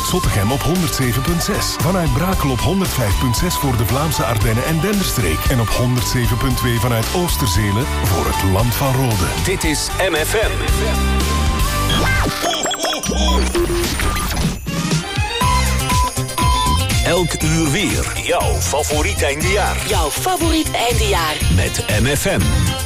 Zottegem op 107.6. Vanuit Brakel op 105.6 voor de Vlaamse Ardennen en Denderstreek. En op 107.2 vanuit Oosterzele voor het Land van Rode. Dit is MFM. Elk uur weer. Jouw favoriet eindejaar. Jouw favoriet eindejaar. Met MFM.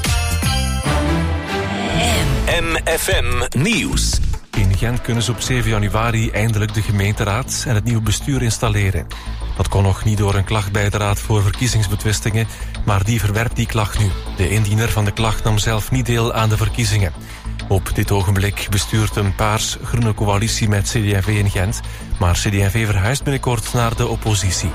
MFM Nieuws. In Gent kunnen ze op 7 januari eindelijk de gemeenteraad en het nieuwe bestuur installeren. Dat kon nog niet door een klacht bij de Raad voor Verkiezingsbetwistingen, maar die verwerpt die klacht nu. De indiener van de klacht nam zelf niet deel aan de verkiezingen. Op dit ogenblik bestuurt een paars-groene coalitie met CD&V in Gent, maar CD&V verhuist binnenkort naar de oppositie.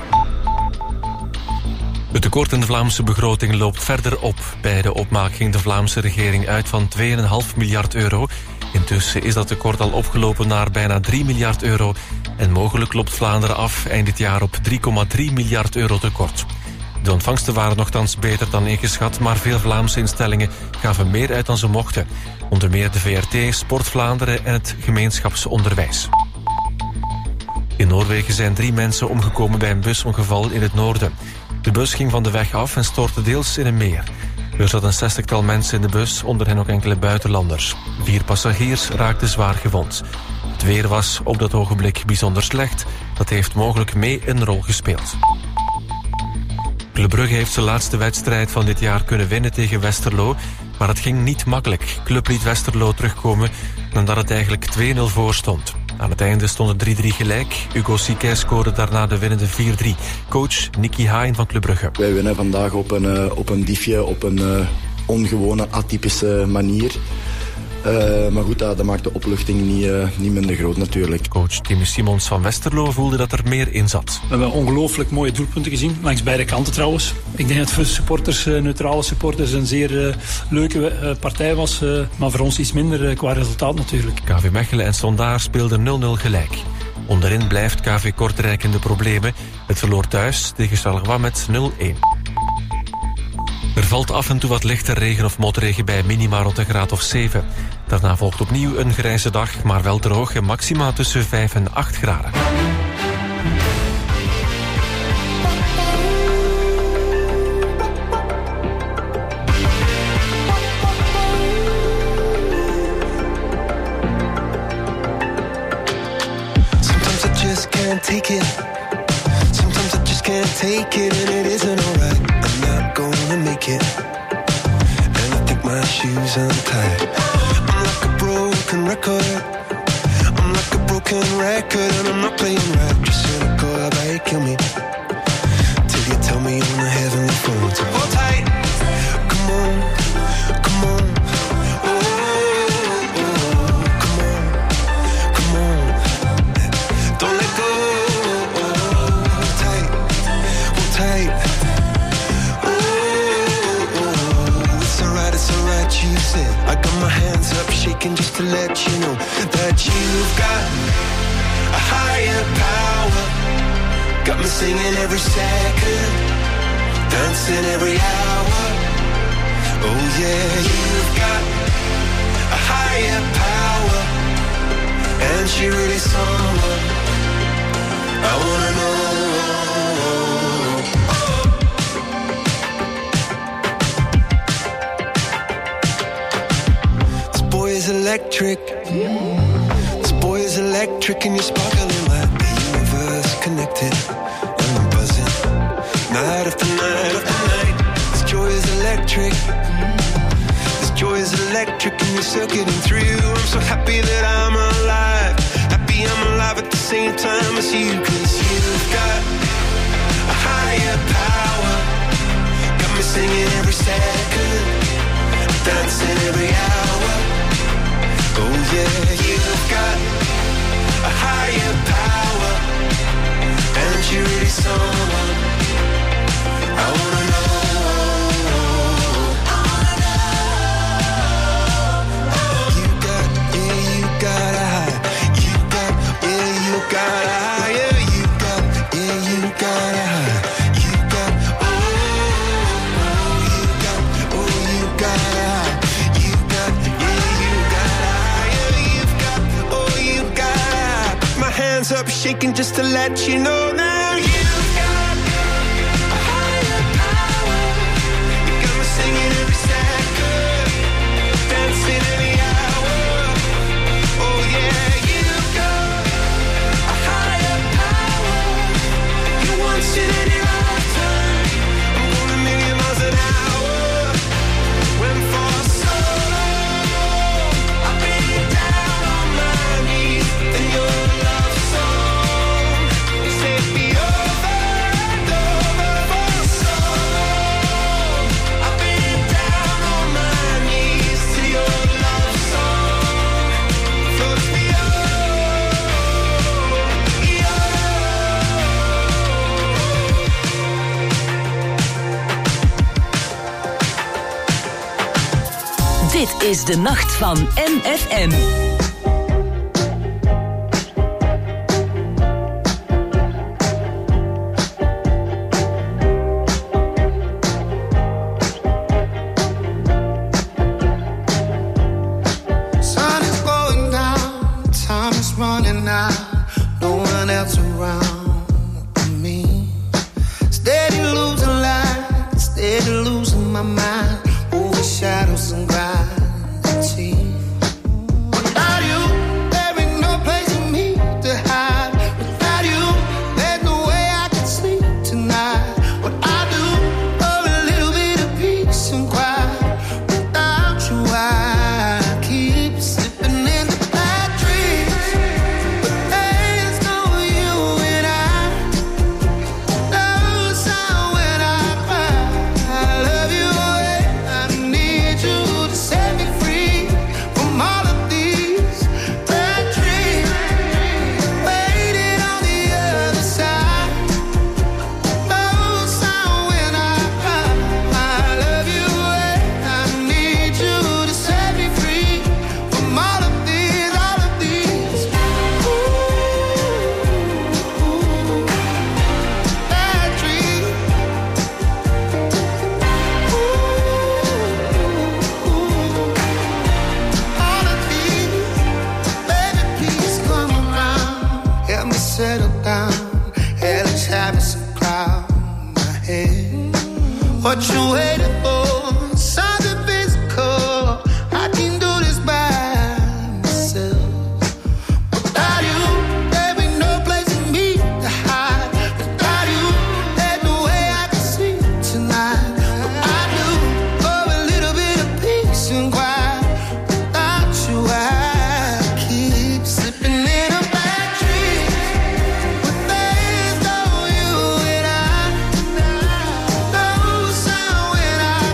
Het tekort in de Vlaamse begroting loopt verder op. Bij de opmaak ging de Vlaamse regering uit van 2,5 miljard euro. Intussen is dat tekort al opgelopen naar bijna 3 miljard euro. En mogelijk loopt Vlaanderen af eind dit jaar op 3,3 miljard euro tekort. De ontvangsten waren nogthans beter dan ingeschat, maar veel Vlaamse instellingen gaven meer uit dan ze mochten. Onder meer de VRT, Sport Vlaanderen en het gemeenschapsonderwijs. In Noorwegen zijn 3 mensen omgekomen bij een busongeval in het noorden. De bus ging van de weg af en stortte deels in een meer. Er zat een 60-tal mensen in de bus, onder hen ook enkele buitenlanders. 4 passagiers raakten zwaar gewond. Het weer was op dat ogenblik bijzonder slecht. Dat heeft mogelijk mee een rol gespeeld. Club Brugge heeft zijn laatste wedstrijd van dit jaar kunnen winnen tegen Westerlo, maar het ging niet makkelijk. Club liet Westerlo terugkomen nadat het eigenlijk 2-0 voor stond. Aan het einde stond het 3-3 gelijk. Hugo Siquet scoorde daarna de winnende 4-3. Coach Nicky Hain van Club Brugge. Wij winnen vandaag op een diefje, op een ongewone, atypische manier. Maar goed, dat maakt de opluchting niet minder groot natuurlijk. Coach Tim Simons van Westerlo voelde dat er meer in zat. We hebben ongelooflijk mooie doelpunten gezien, langs beide kanten trouwens. Ik denk dat het voor supporters, neutrale supporters, een zeer leuke partij was. Maar voor ons iets minder qua resultaat natuurlijk. KV Mechelen en Sondaar speelden 0-0 gelijk. Onderin blijft KV Kortrijk in de problemen. Het verloor thuis tegen Charleroi met 0-1. Er valt af en toe wat lichte regen of motregen bij minima rond een graad of 7. Daarna volgt opnieuw een grijze dag, maar wel droog en maxima tussen 5 en 8 graden. Sometimes I just can't take it. Sometimes I just can't take it and it isn't alright. I'm not gonna make it. And I think my shoes untied. I'm like a broken record. I'm like a broken record and I'm not playing right. Just cynical, how about you kill me? Till you tell me on the heavenly phone to hold tight. Come on, come on. Oh, oh, oh. Come on, come on. Don't let go. Hold tight, hold tight. It's alright, you said. I got my hands up shaking just to let you know that you've got a higher power. Got me singing every second, dancing every hour. Oh yeah, you've got a higher power. And she really someone I wanna know. Electric. This boy is electric and you're sparkling like the universe connected. And I'm buzzing night after night after night. This joy is electric. This joy is electric and you're circuiting through. I'm so happy that I'm alive. Happy I'm alive at the same time as you. 'Cause you've got a higher power. Got me singing every second, dancing every hour. Oh yeah, you've got a higher power. And you're really someone I wanna know. You got, yeah, you got a high. You got, yeah, you got a higher. You got, yeah, you got a high. You got, oh, you got, oh, you got a high. You got, yeah, you got a higher. You hands up, shaking just to let you know now you've got a higher power. You got me singing every second, dancing every hour. Oh yeah, you've got a higher power. You once in any lifetime. I'm going a million miles an hour. When for so long I've been down on my knees in your love song. Take me over and over for so long. I've been down on my knees to your love song. Floats me Dit is de nacht van NFM. Sun is going down, time is running out, no one else around but me. Steady losing light, steady losing my mind, over shadows and gravity. Without you, there ain't no place for me to hide. Without you, there's no way I can sleep tonight. What I do for a little bit of peace and quiet. Without you, I keep slipping into bad dreams. But there's no you and I. No sound when I cry. I love you and I need you to set me free from all of these bad dreams. Waiting on the other side. No sound when I cry. I love you and I need you to set me free from all of these bad dreams. All of these, baby, please come around. Help me settle down. Hell is having some cloud in my head. What you waiting for? Something physical. I can do this by myself. Without you, there ain't no place for me to hide. Without you, there's no way I can sleep tonight. What I do for a little bit of peace and quiet. Without you, I keep slipping in a bad dream. But there's no you and I. No sound when I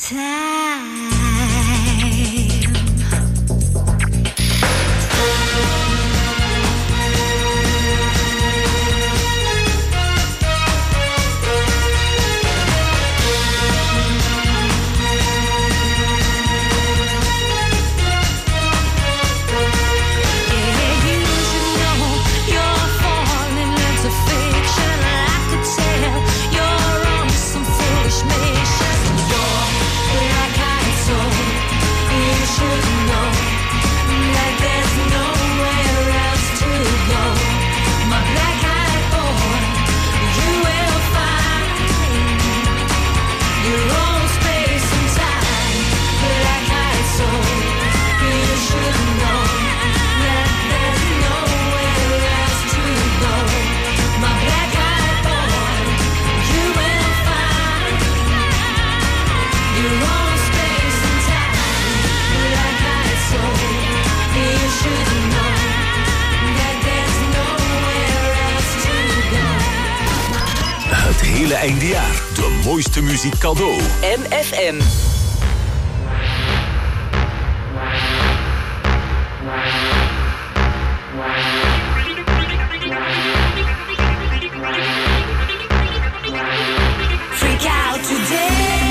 Eindejaar. De mooiste muziek cadeau. MFM. Freak out today.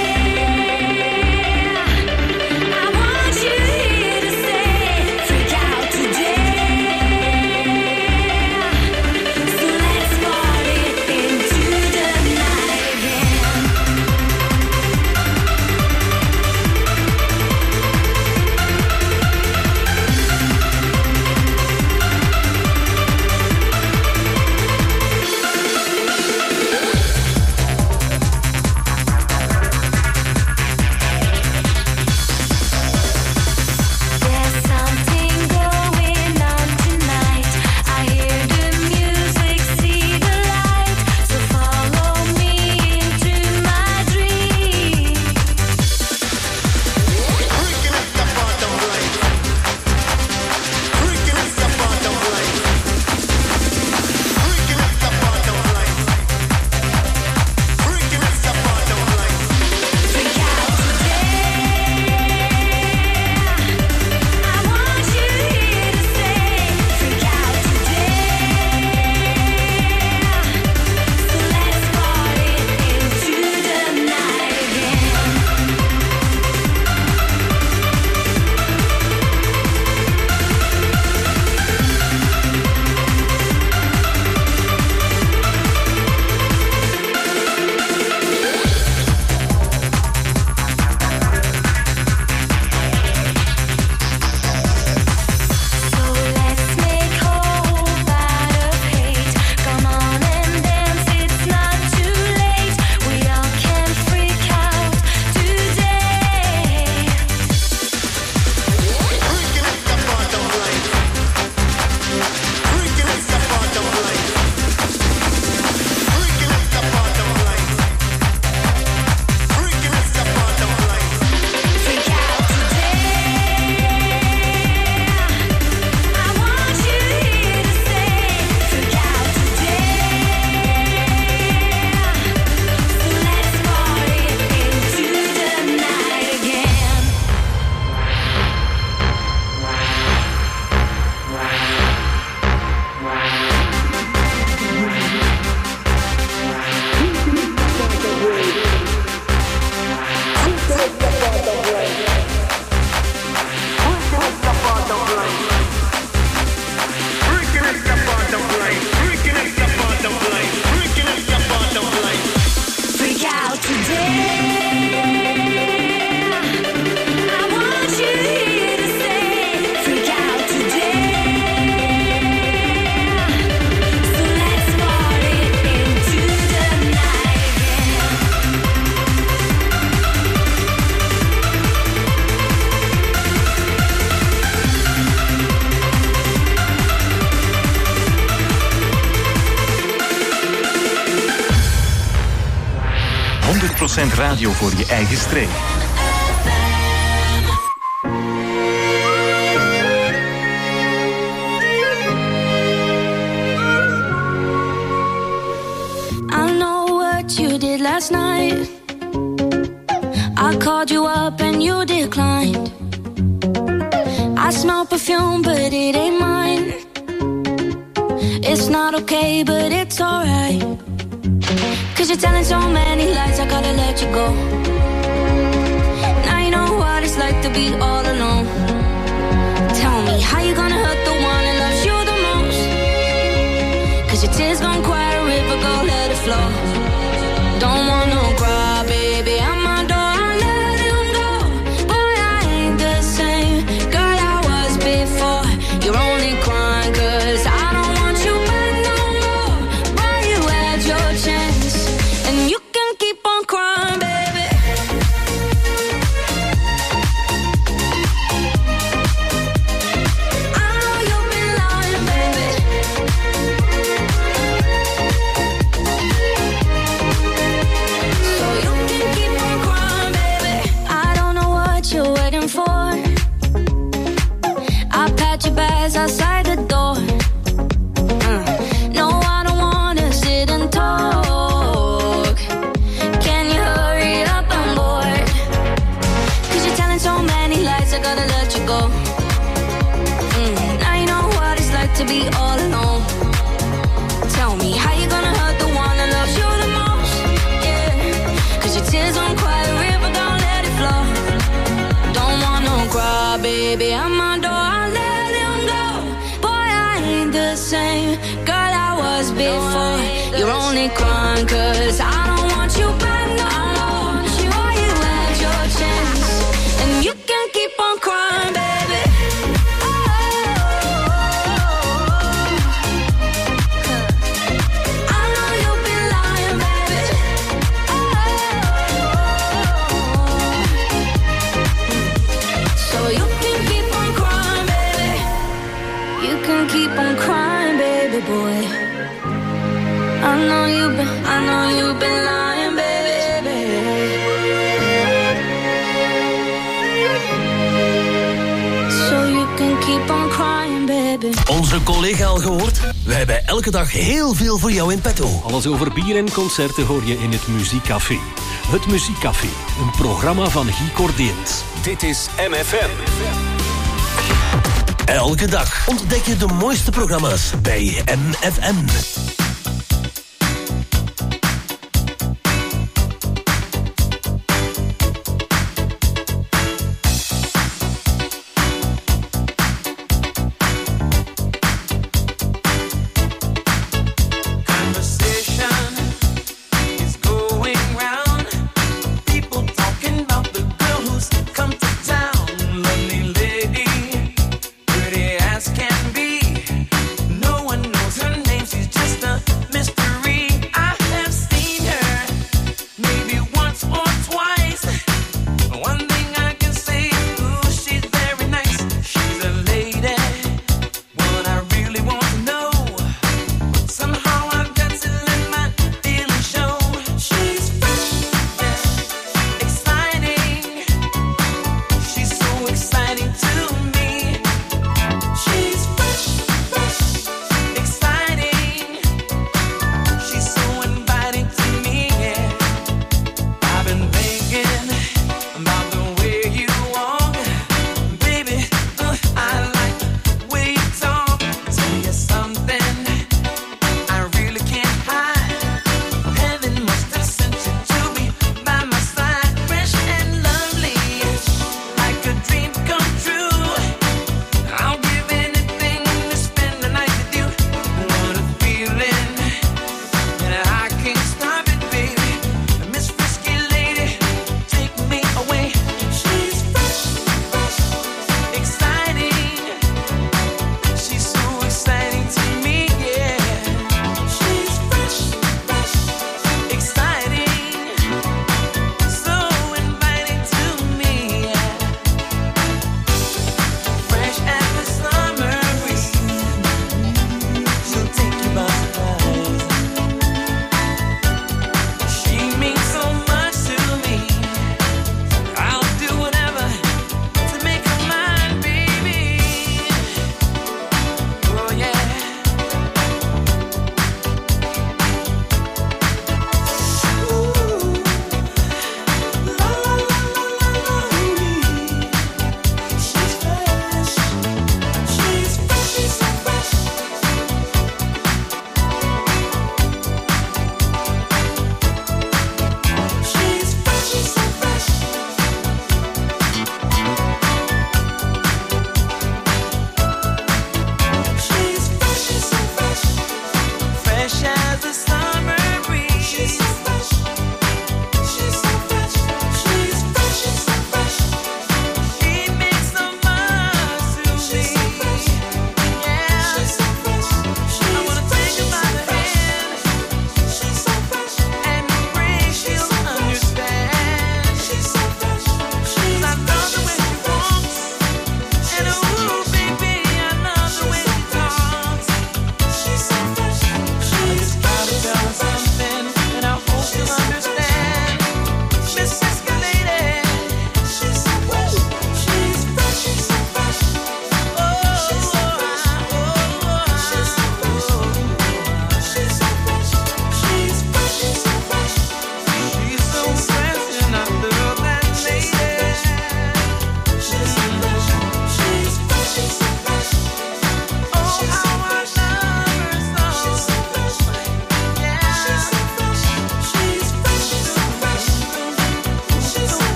Radio voor je eigen streek. I know what you did last night. I I called you up and you declined. I smell perfume, but it ain't mine. It's not okay, but it's alright. 'Cause you're telling so many lies, I gotta let you go. Now you know what it's like to be all alone. Tell me, how you gonna hurt the one that loves you the most? 'Cause your tears gon' quiet a river, go let it flow. Don't want no cry, baby, I'm my door, I let him go. Boy, I ain't the same girl I was before. You're only crying 'cause I don't want you back no more. Boy, you had your chance, and you can keep on crying, baby. I know you've been lying, baby. So you can keep on crying, baby. I don't know what you're waiting for. I pat your bags outside the door. No, I don't wanna sit and talk. Can you hurry up? I'm bored. 'Cause you're telling so many lies, I gotta let you go. Now you know what it's like to be all alone. Tell me, how you gonna hurt the one that loves you the most? Yeah, 'cause your tears won't quiet a river, don't let it flow. Don't want no cry, baby, I'm my door, I let him go. Boy, I ain't the same girl I was before. You're only crying 'cause I don't want you back no more. Boy, you had your chance, and you can keep on crying, baby. I know you've been lying, baby. So you can keep on crying, baby. You can keep on crying, baby boy. I know you've been lying, baby. So you can keep on crying, baby. Onze collega al gehoord? We hebben elke dag heel veel voor jou in petto. Alles over bier en concerten hoor je in het Muziekcafé. Het Muziekcafé, een programma van Guy Cordeens. Dit is MFM. Elke dag ontdek je de mooiste programma's bij MFM. Just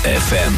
FM.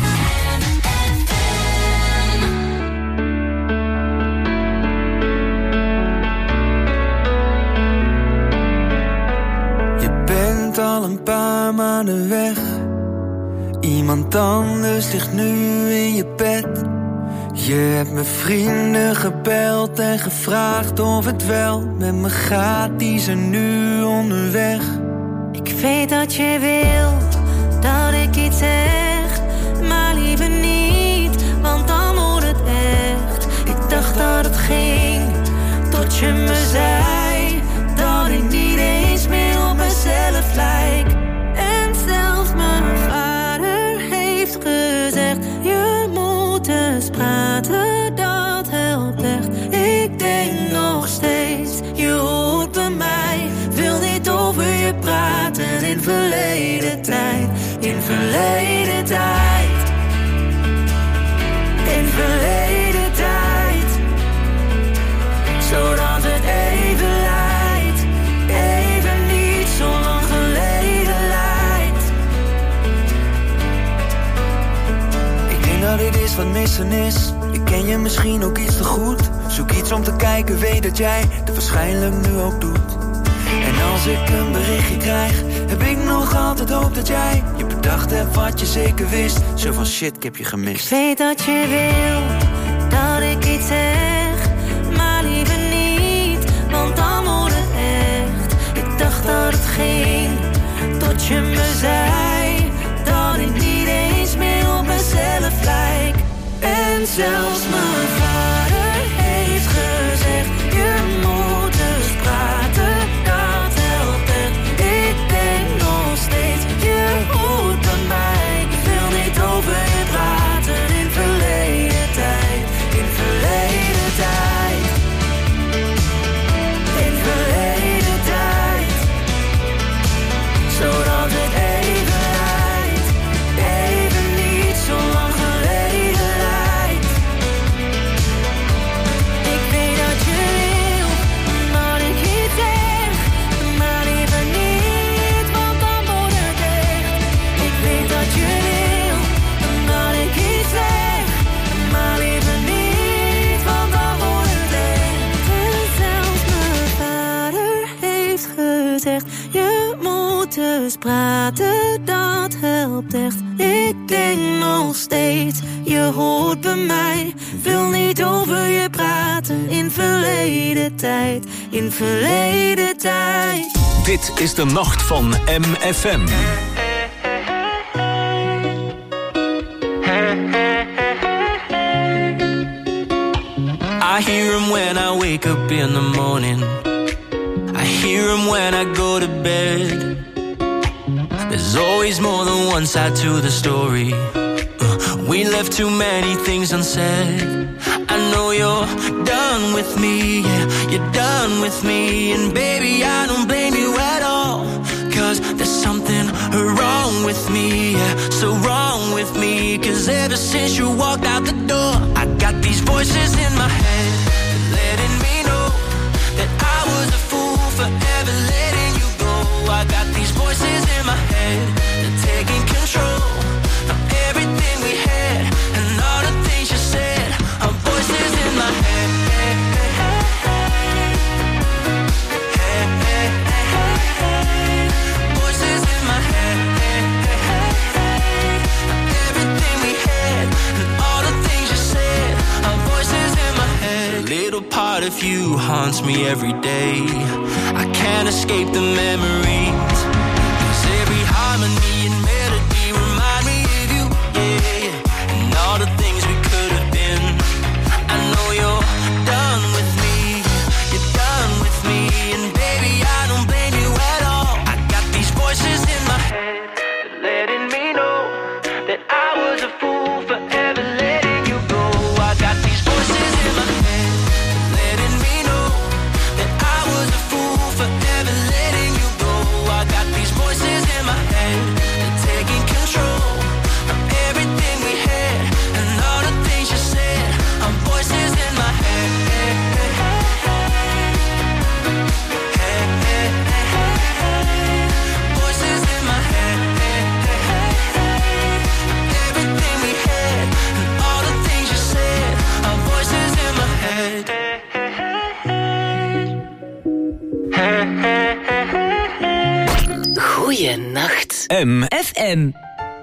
Je bent al een paar maanden weg. Iemand anders ligt nu in je bed. Je hebt mijn vrienden gebeld en gevraagd of het wel met me gaat. Die zijn nu onderweg. Ik weet dat je wil dat ik iets zeg, maar liever niet, want dan moet het echt. Ik dacht dat het ging, tot je me zei dat ik niet eens meer op mezelf lijk. En zelfs mijn vader heeft gezegd, je moet eens praten, dat helpt echt. Ik denk nog steeds, je hoort bij mij, wil niet over je praten. In verleden tijd, in verleden tijd, in verleden tijd, zodat het even lijkt, even niet zo lang geleden lijkt. Ik denk dat dit is wat missen is. Ik ken je misschien ook iets te goed. Zoek iets om te kijken, weet dat jij het waarschijnlijk nu ook doet. En als ik een berichtje krijg, heb ik nog altijd hoop dat jij je bedacht hebt wat je zeker wist. Zo van shit, ik heb je gemist. Ik weet dat je wil dat ik iets zeg, maar liever niet, want dan moet het echt. Ik dacht dat het ging, tot je me zei dat ik niet eens meer op mezelf lijk. En zelfs mijn vader heeft gezegd, je moet eens praten. Over je praten in verleden tijd, in verleden tijd, in verleden tijd, zodat het even lijkt, even niet zo lang geleden lijkt. Ik weet dat je wil, dat ik iets zeg, maar liever niet, want dan wordt het echt. Ik weet dat je wil. Je moet dus praten, dat helpt echt. Ik denk nog steeds, je hoort bij mij. Wil niet over je praten in verleden tijd, in verleden tijd. Dit is de nacht van MFM. I hear him when I wake up in the morning. I hear him when I go to bed. There's always more than one side to the story. We left too many things unsaid. I know you're done with me, yeah, you're done with me. And baby, I don't blame you at all, 'cause there's something wrong with me, yeah, so wrong with me. 'Cause ever since you walked out the door, I got these voices in my head, letting me know that I was a fool for ever letting you go. I got these voices in my head, they're taking control of everything we had, and all the things you said are voices in my head. Voices in my head. Everything we had, and all the things you said are voices in my head. A little part of you haunts me every day. I can't escape the memories, 'cause every harmony and melody remind me of you, yeah. And all the things we could have been. I know you're done with me, you're done with me. And baby, I don't blame you at all. I got these voices in my head, letting me know that I was a fool for ever letting you go. I got these voices in my head, letting me know that I was a fool for ever letting you go. I got these voices in my head, they're taking control of everything we had, and all the things you said are voices in my head. Voices in my head. Every FM.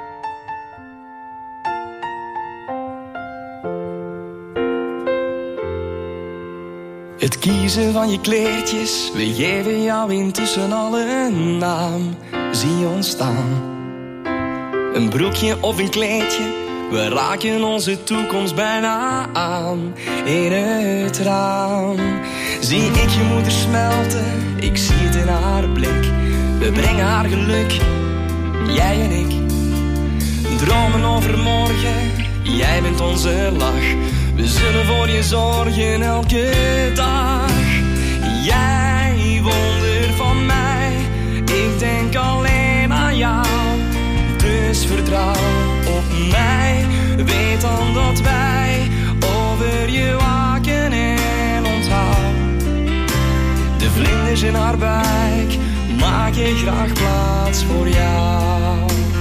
Het kiezen van je kleertjes, we geven jou intussen al een naam. Zie ons staan. Een broekje of een kleedje, we raken onze toekomst bijna aan. In het raam zie ik je moeder smelten, ik zie het in haar blik. We brengen haar geluk, jij en ik. Dromen over morgen, jij bent onze lach. We zullen voor je zorgen elke dag. Jij wonder van mij, ik denk alleen aan jou. Dus vertrouw op mij, weet dan dat wij over je waken en onthoud. De vlinders in haar buik, maak je graag plaats voor jou.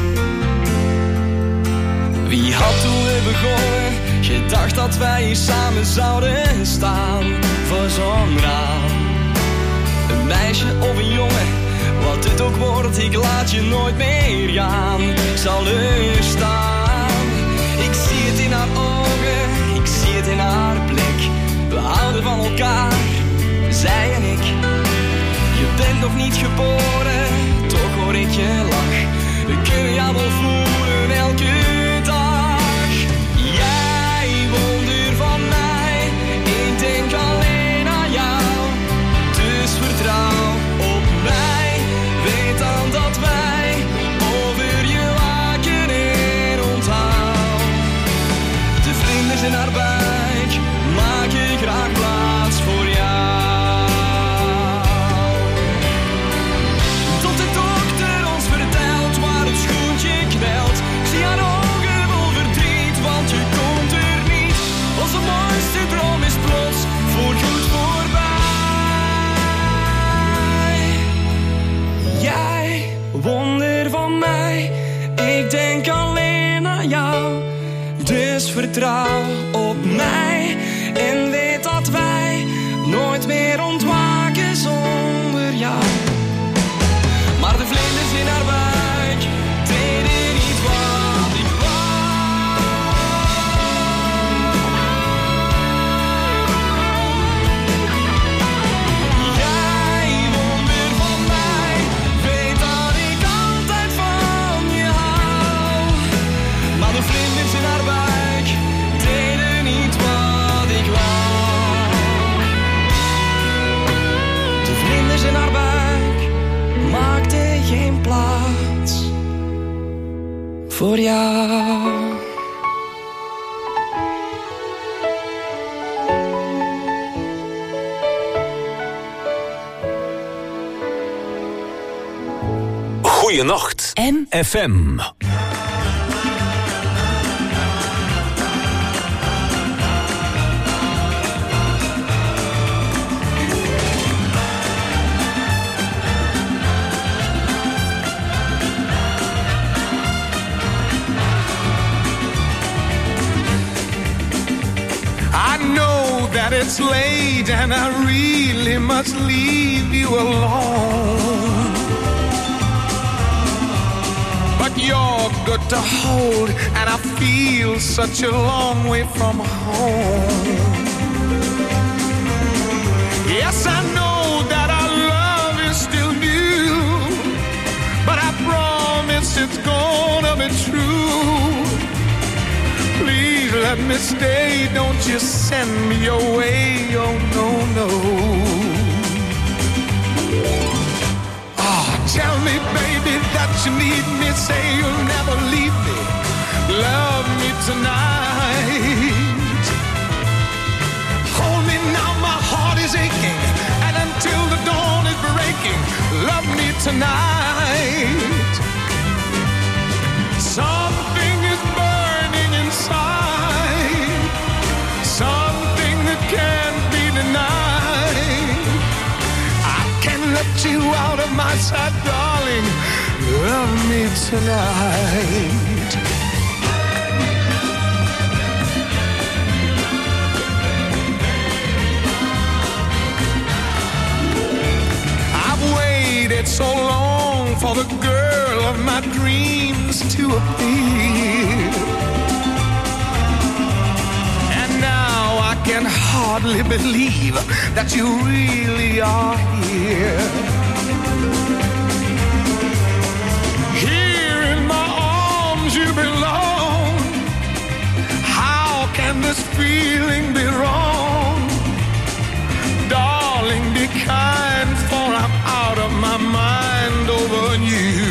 Wie had toen we begonnen gedacht dat wij hier samen zouden staan voor zo'n raam? Een meisje of een jongen, wat het ook wordt, ik laat je nooit meer gaan. Ik zal er staan. Ik zie het in haar ogen, ik zie het in haar blik. We houden van elkaar, zij en ik. Je bent nog niet geboren, toch hoor ik je lach. We kunnen jou wel voelen elke dag. Jij wonder van mij, ik denk alleen aan jou. Dus vertrouw op mij, weet dan dat wij over je waken en onthoud. De vlinders in haar buik, maak je graag plaats voor jou. Tot de dokter ons vertelt waar het schoentje knelt. Ik zie haar ogen vol verdriet, want je komt er niet. Onze mooiste droom is plots voorgoed voorbij. Jij, wonder van mij, ik denk alleen aan jou. Dus vertrouw op mij en weet dat wij nooit meer ontwaken zonder jou. Maar de vlinders in haar buik deden niet wat ik wou. Jij wonder van mij, weet dat ik altijd van je hou. Maar de vlinders in haar buik deden niet wat ik wou. De vlinders in haar buik maakte geen plaats voor jou. Goeienacht. FM. I know that it's late and I really must leave you alone. But you're good to hold and I feel such a long way from home. Yes, I know that our love is still new, but I promise it's gonna be true. Please let me stay, don't you send me away, oh no, no. Oh, tell me, baby, that you need me, say you'll never leave me, love me tonight. Hold me now, my heart is aching, and until the dawn is breaking, love me tonight. Something is burning inside, something that can't be denied. I can't let you out of my sight, darling. Love me tonight. I've waited so long for the girl of my my dreams to appear. And now I can hardly believe that you really are here. Here in my arms you belong. How can this feeling be wrong? Darling, be kind, for I'm out of my mind over you.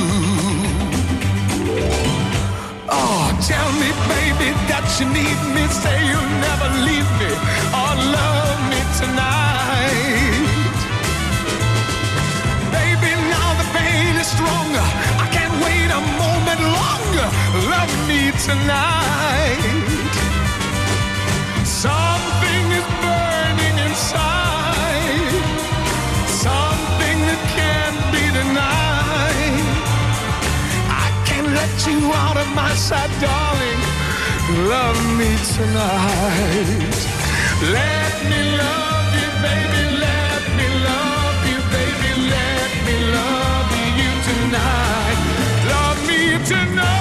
Oh, tell me, baby, that you need me. Say you'll never leave me or love me tonight. Baby, now the pain is stronger. I can't wait a moment longer. Love me tonight. Something is burning inside. Something that can't be denied. I can't let you out of my sight, darling. Love me tonight. Let me love you, baby. Let me love you, baby. Let me love you tonight. Love me tonight.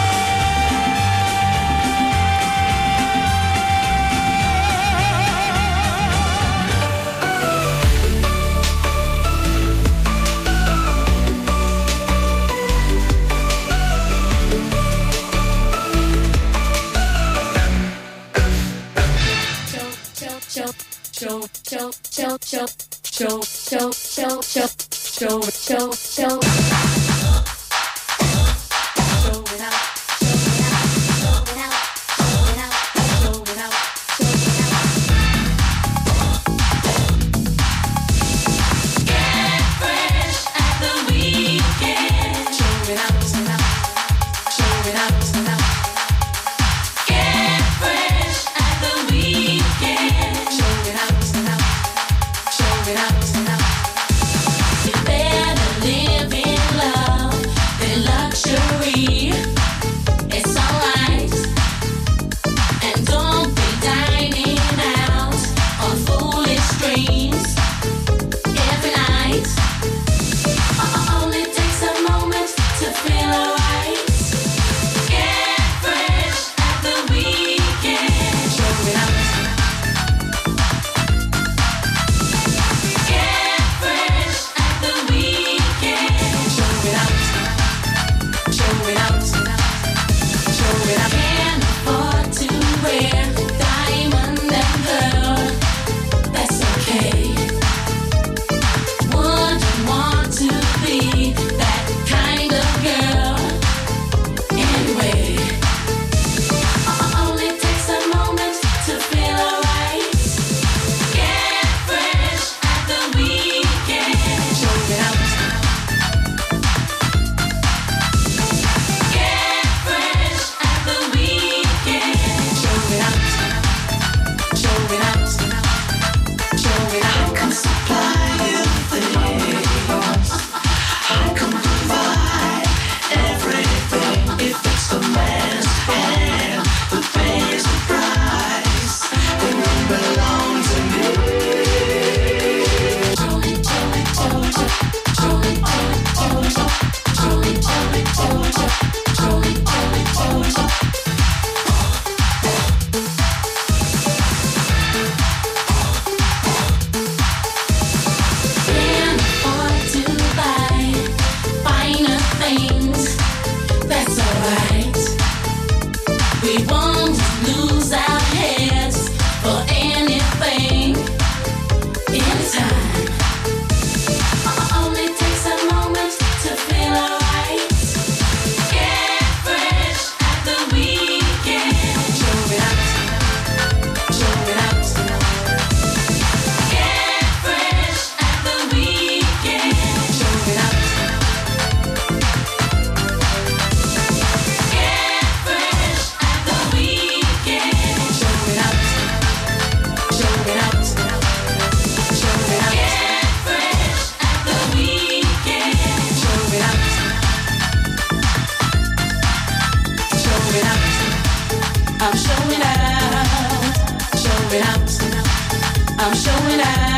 I'm showing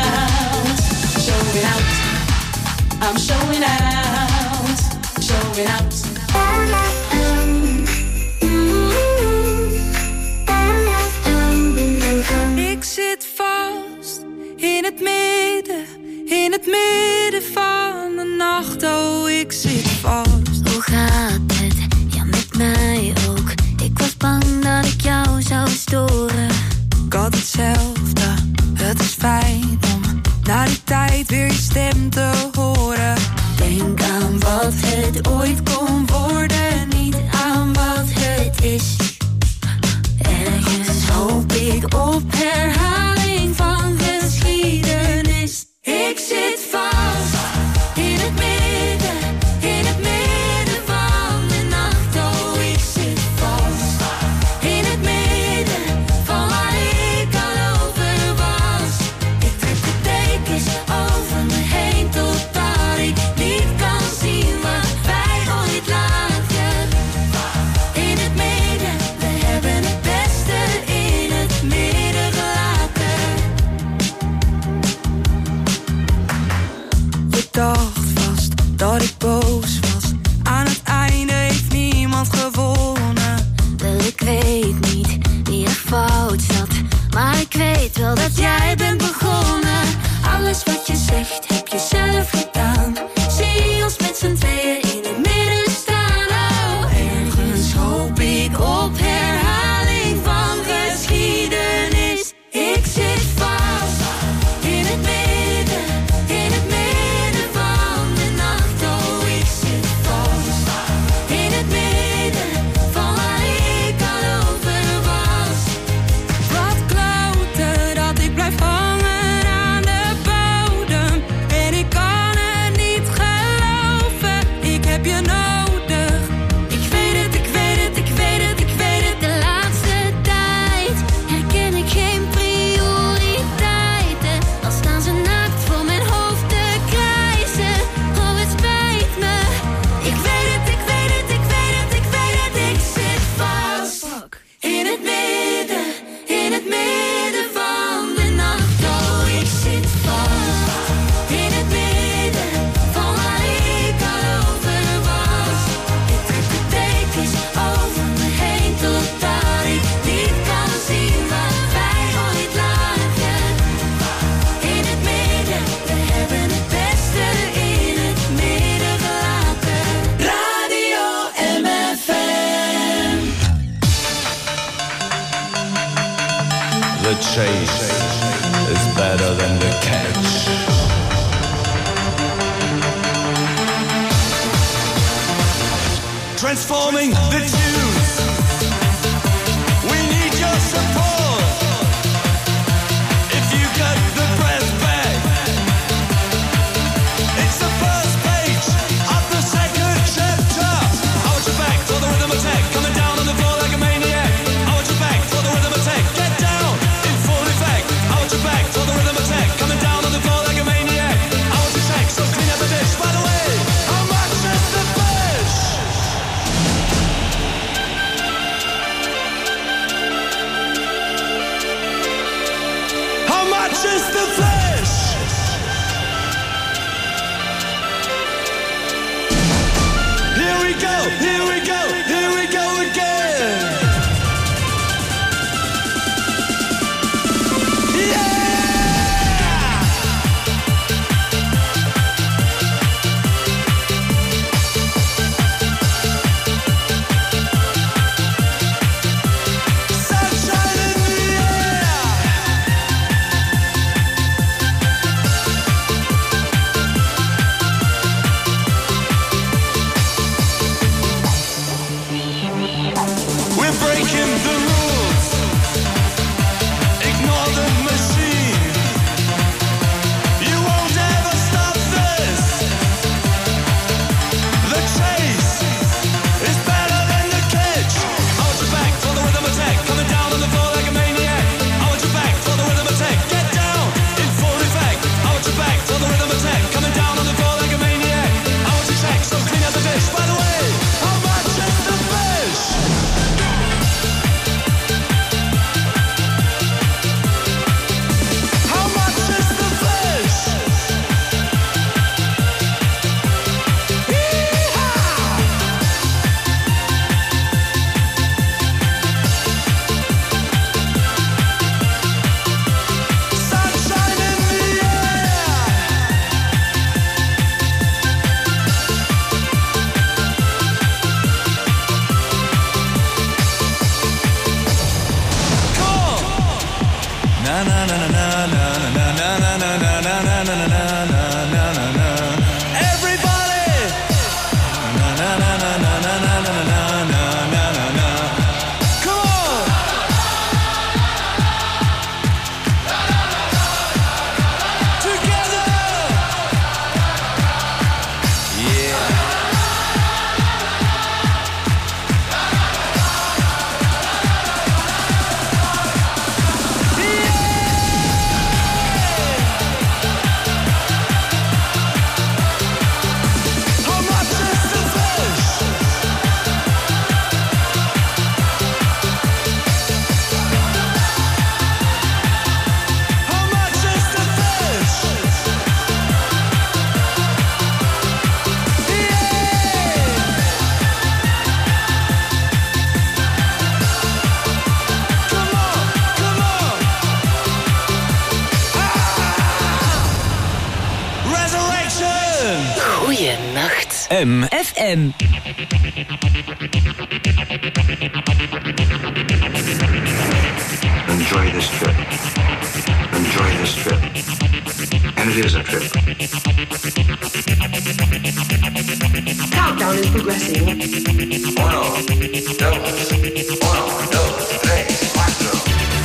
out, showing out. I'm showing out, showing out. Ik zit vast in het midden van de nacht. Oh, ik zit vast. Hoe gaat het? Ja, met mij ook. Ik was bang dat ik jou zou storen. Ik had hetzelfde. Het is fijn om na die tijd weer je stem te horen. Denk aan wat het ooit kon worden, niet aan wat het is. Ergens hoop ik op herhaling van geschiedenis. Ik zit vast in het midden van de nacht. Oh, ik zit vast in het midden van waar ik al over was. Ik trek de dekens over me heen totdat ik niet kan zien wat wij ooit lagen. In het midden, we hebben het beste in het midden gelaten. Je dacht vast dat ik boos was. Aan het einde heeft niemand gewonnen. Wel, ik weet niet wie er fout zat, maar ik weet wel dat jij bent begonnen. Alles wat je zegt heb je zelf gedaan. Zie ons met z'n tweeën in het midden staan. Oh, ergens hoop ik op herhaling van geschiedenis. Ik zit vast in het midden van de nacht. Oh, ik zit vast in het midden van waar ik al over was. Wat klote dat ik blijf hangen aan de bodem. En ik kan het niet geloven, ik heb je nodig. Ik weet het, ik weet het, ik weet het, ik weet het. De laatste tijd herken ik geen prioriteiten. Al staan ze naakt voor mijn hoofd te krijzen. Oh, het spijt me. Ik weet het, ik weet het, ik weet het, ik weet het. Ik zit vast in het midden van de nacht. Oh, ik zit vast in het midden van waar ik al over was. Ik trek de dekens over me heen totdat ik niet kan zien wat wij ooit lagen. In het midden, we hebben het beste in het midden gelaten. Radio MFM. The chase is better than the catch. Transforming the tunes. We need your support. If you got the breath back, it's the first page of the second chapter. I want you back for the rhythm attack, coming down on the floor like a maniac. I want you back for the rhythm attack, get down in full effect. I want you back for the rhythm attack, coming down on the floor like a maniac. I want you check, so clean up the dish. By the way, how much is the fish? How much is the fish? Here we go, here we go, here we go again. Yeah! Sunshine in the air. We're breaking the rules. Ignore the machine. You won't ever stop this. The chase is better than the catch. I want you back for the rhythm attack, coming down on the floor like a maniac. I want you back for the rhythm attack, get down in full effect. I want you back for the rhythm attack, coming down on the floor like a maniac. I want you check, so clean up the dish. By the way, how much is the fish? FM. Enjoy this trip. Enjoy this trip. And it is a trip. Countdown is progressing. 1, 2, 1, 2, 3, 4.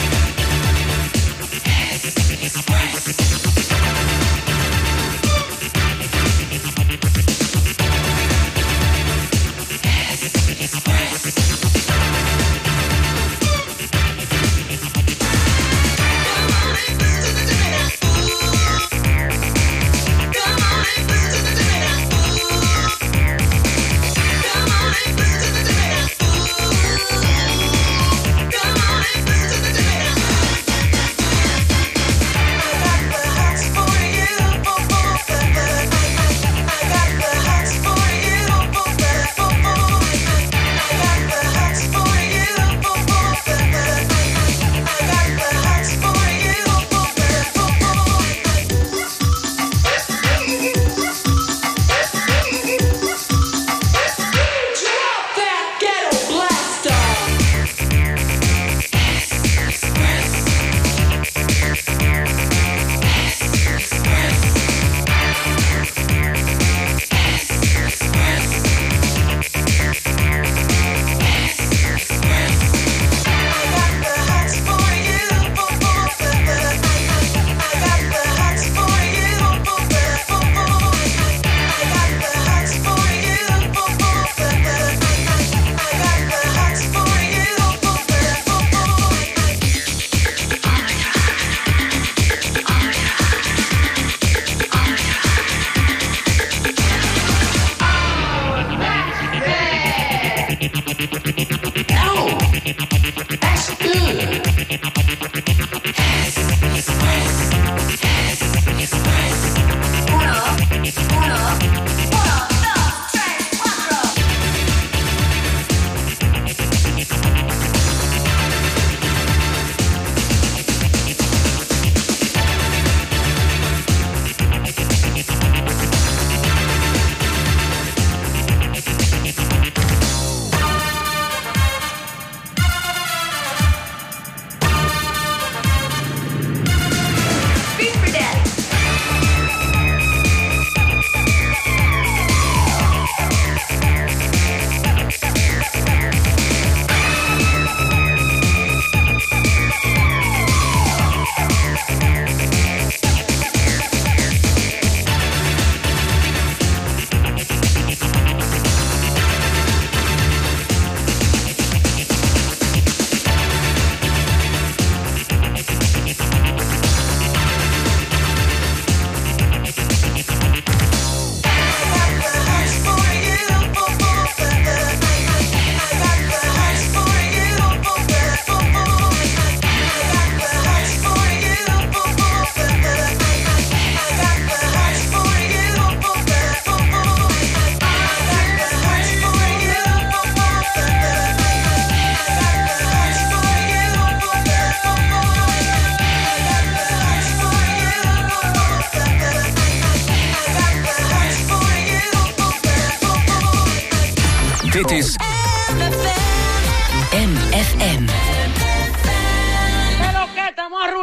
Dit is MFM. Pero que estamos a rular.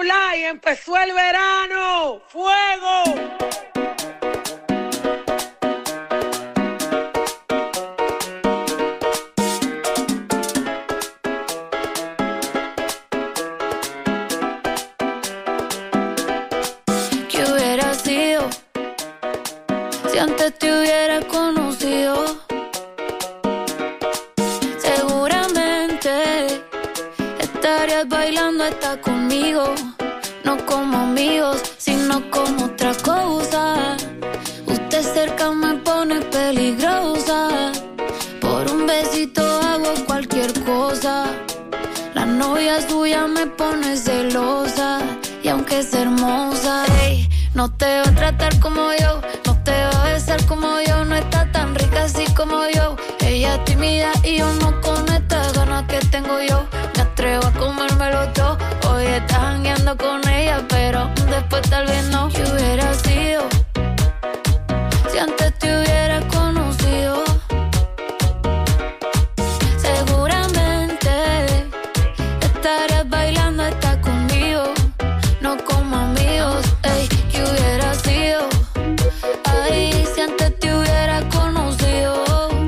espectacular y empezó el verano. ¡Fuego! ¿Qué hubiera sido si antes te hubiera conocido? Seguramente estarías bailando hasta conmigo, no como amigos, sino como otra cosa. Usted cerca me pone peligrosa, por un besito hago cualquier cosa. La novia suya me pone celosa, y aunque es hermosa, hey, no te va a tratar como yo, no te va a besar como yo, no está tan rica así como yo. Ella es tímida y yo no con estas ganas que tengo yo. Me atrevo a comérmelo todo. Hoy estás jangueando con ella, pero después tal vez no. ¿Qué hubiera sido si antes te hubiera conocido? Seguramente estarías bailando hasta conmigo, no como amigos. Ey, ¿qué hubiera sido? Ay, si antes te hubiera conocido.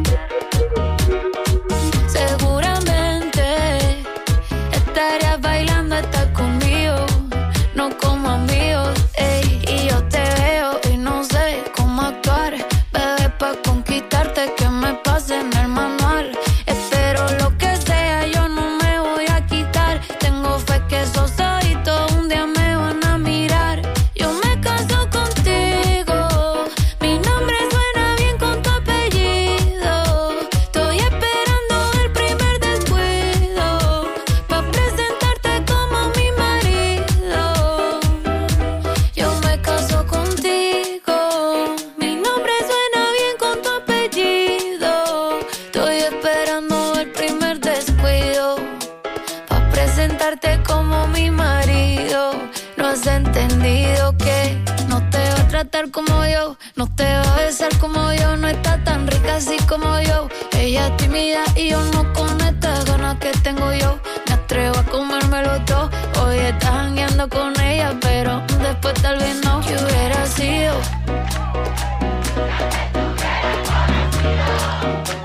Seguramente estarías bailando hasta conmigo, no como amigos. Ey, y yo te veo y no sé cómo actuar, bebé, pa' conquistarte que me pase en el manual. Espero lo que sea, yo no me voy a quitar. Tengo fe que esos ojitos un día me van a mirar. Yo me caso contigo, mi nombre suena bien con tu apellido. Estoy esperando el primer descuido pa' presentarte como mi marido. Yo me caso contigo, mi nombre suena bien con tu apellido. Estoy esperando el primer descuido pa' presentarte como mi marido. No has entendido que no te va a tratar como yo, no te va a besar como yo, no está tan rica así como yo. Ella es tímida y yo no con estas ganas que tengo yo. Me atrevo a comérmelo todo. Hoy estás jangueando con ella, pero después tal vez no. ¿Qué hubiera sido?